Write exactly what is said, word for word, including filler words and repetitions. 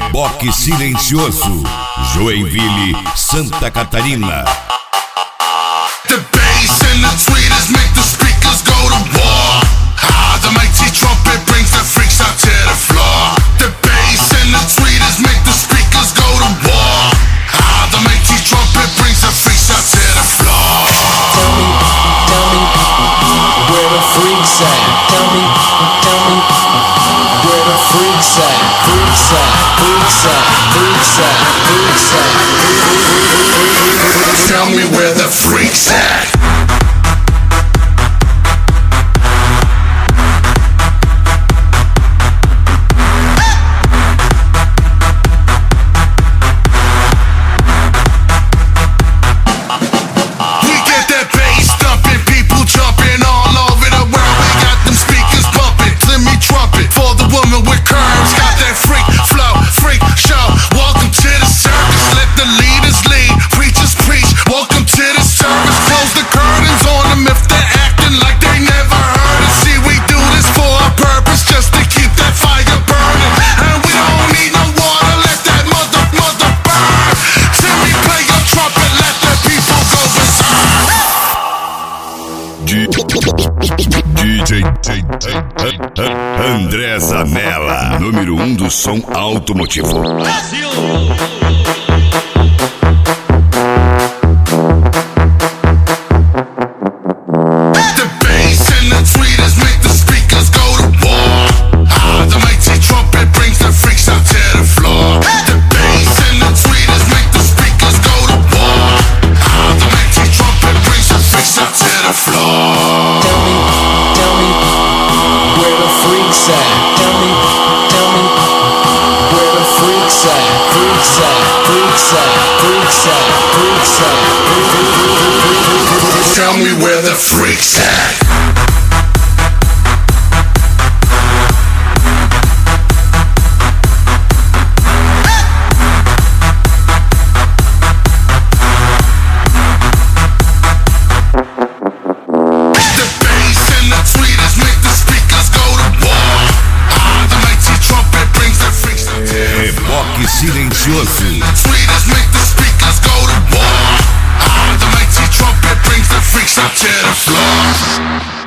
Reboque Silencioso, Joinville, Santa Catarina. The bass and the tweeters make the speakers go to war. Ah, the mighty trumpet brings the freaks out to the floor. The bass and the tweeters make the speakers go to war. Ah, the mighty trumpet brings the freaks out to the floor. Tell me, tell me, where the freaks at? Tell me, tell me, where the freaks at? Freaks at, freaks at, freaks at, freaks at. Tell me where the freaks at. D J André Zanella, número um do som automotivo. Brasil! Tell me where the freaks at. The bass and the tweeters make the speakers go to war. Ah, the mighty trumpet brings the freaks out to the floor. Reboque Silencioso. The tweeters make the speakers go to war. Ah, the mighty trumpet brings the freaks out to the floor.